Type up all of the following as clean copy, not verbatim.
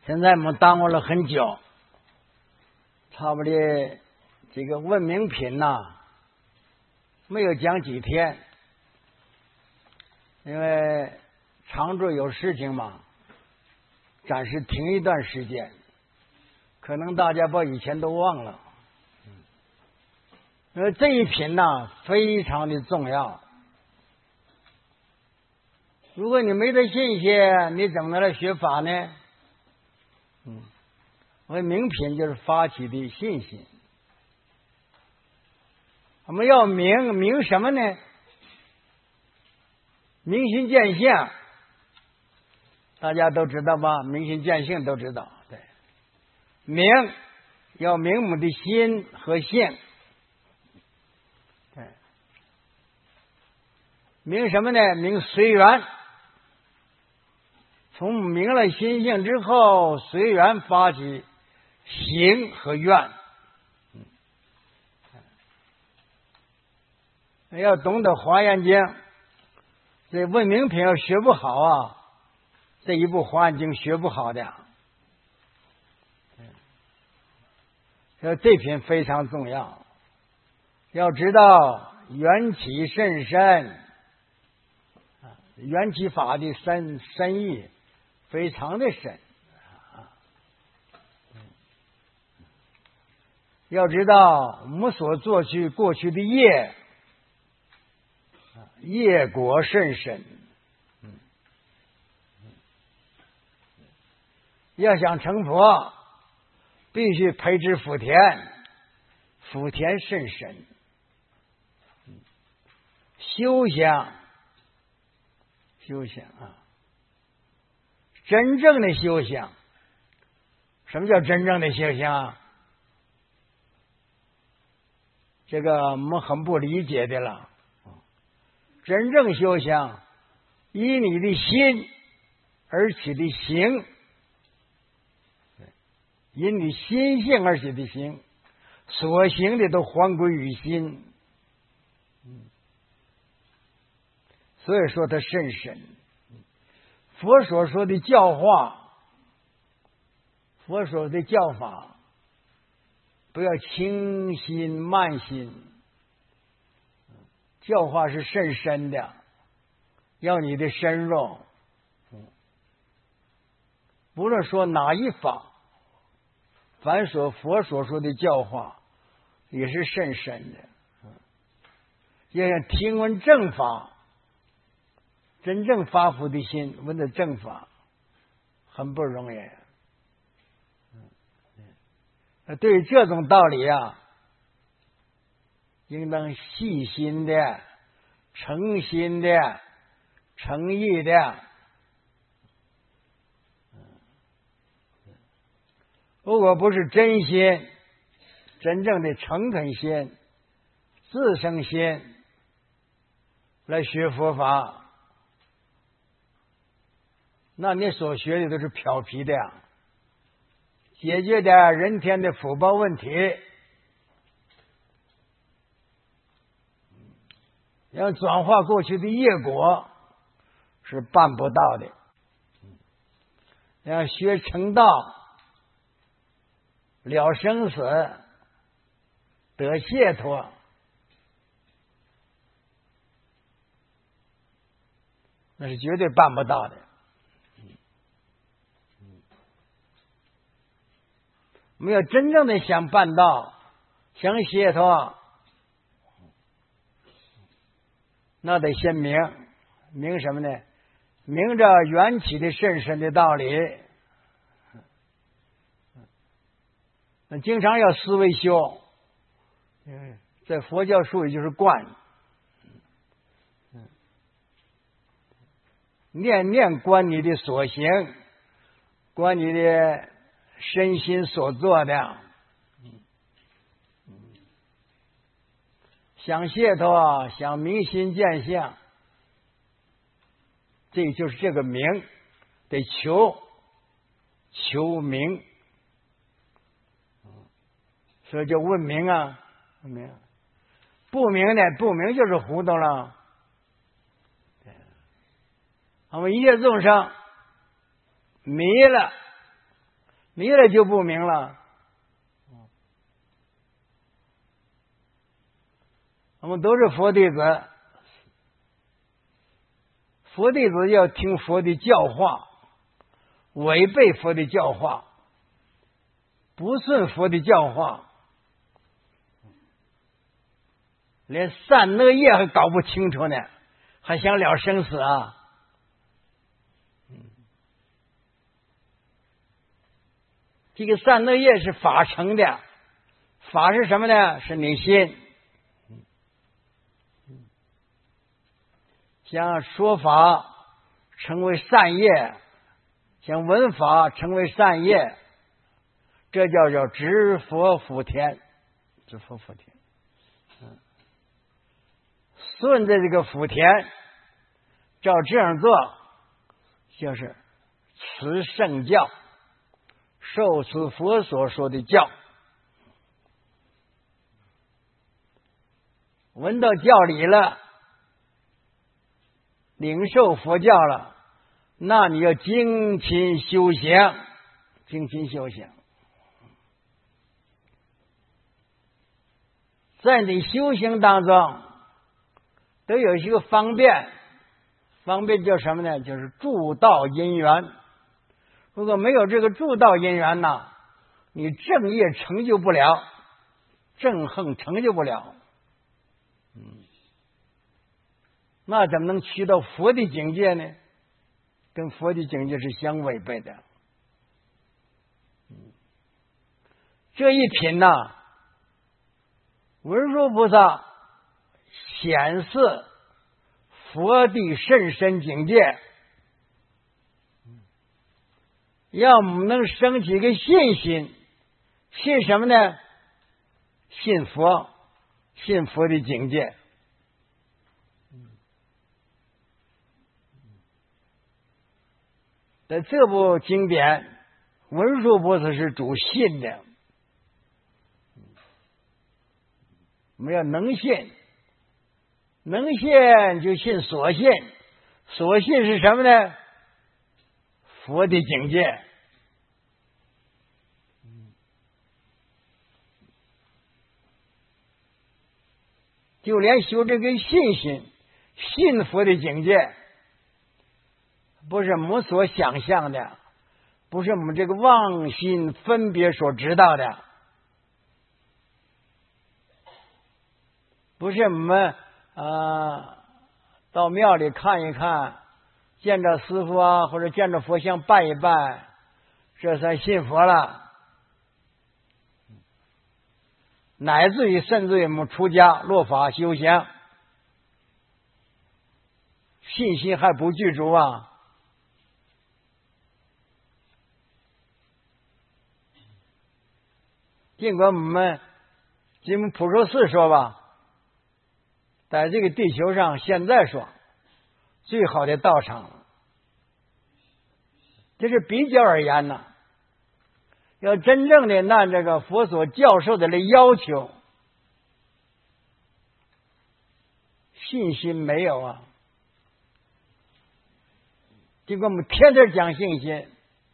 现在我们耽误了很久，差不多这个文明品没有讲几天，因为常住有事情嘛，暂时停一段时间，可能大家把以前都忘了。因为这一品非常的重要，如果你没得信心，你怎么能来学法呢？文明品就是发起的信心。我们要明什么呢？明心见性，大家都知道吧？明心见性都知道。对，要明我们的心和性。对，明什么呢？明随缘。从明了心性之后，随缘发起行和愿。要懂得《华严经》，这文明品要学不好这一部《华严经》学不好的。这品非常重要，要知道缘起甚深，缘起法的深意非常的深。要知道我们所做过去的业果甚深。要想成佛，必须培植福田，福田甚深。修行真正的修行，什么叫真正的修行这个我们很不理解的了。真正修行，依你的心而起的行，因你心性而起的行，所行的都还归于心。所以说它甚深。佛所说的教化，佛所说的教法，不要轻心慢心，教化是甚深的，要你的深入。不论说哪一法，凡佛所说的教化也是甚深的。要想听闻正法，真正发福的心，闻的正法很不容易。对于这种道理应当细心的、诚心的、诚意的。如果不是真心，真正的诚恳心、自生心来学佛法，那你所学的都是漂皮的解决点人天的福报问题，要转化过去的业果是办不到的。要学成道，了生死，得解脱，那是绝对办不到的。我们要真正的想办道，想解脱，那得先明什么呢？明着缘起的甚深的道理。那经常要思维修，在佛教术语就是观，念观你的所行，观你的身心所做的。想解脱，想明心见性，这就是这个明，得求明，所以叫问明明。不明呢？不明就是糊涂了。我们一切众生迷了， 迷了就不明了。我们都是佛弟子，佛弟子要听佛的教化，违背佛的教化，不顺佛的教化，连善恶业还搞不清楚呢，还想了生死啊？这个善恶业是法成的，法是什么呢？是你心。像说法成为善业，像闻法成为善业，这叫知佛福田，知佛福田。顺着这个福田，照这样做，就是持圣教，受持佛所说的教，闻到教理了，领受佛教了，那你要精勤修行，精勤修行。在你修行当中都有一个方便，方便叫什么呢？就是助道因缘。如果没有这个助道因缘呢，你正业成就不了，正行成就不了。那怎么能去到佛的境界呢？跟佛的境界是相违背的。这一品呢，文殊菩萨显示佛的甚深境界，要我们能升起一个信心，信什么呢？信佛，信佛的境界。在这部经典，文殊菩萨是主信的，我们要能信，能信就信所信，所信是什么呢？佛的境界。就连修这个信心，信佛的境界，不是我们所想象的，不是我们这个妄心分别所知道的，不是我们到庙里看一看，见着师父啊，或者见着佛像拜一拜，这算信佛了。乃至于甚至于我们出家落法修行，信心还不具足啊。尽管我们金门普寿寺说吧，在这个地球上现在说最好的道场，这是比较而言呢。要真正的按这个佛所教授的要求，信心没有啊。尽管我们天天讲信心，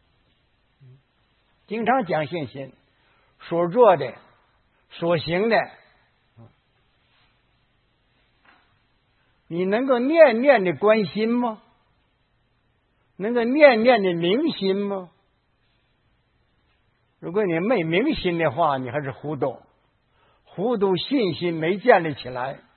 经常讲信心，所做的所行的，你能够念念的关心吗？能够念念的明心吗？如果你没明心的话，你还是糊涂，糊涂信心没建立起来。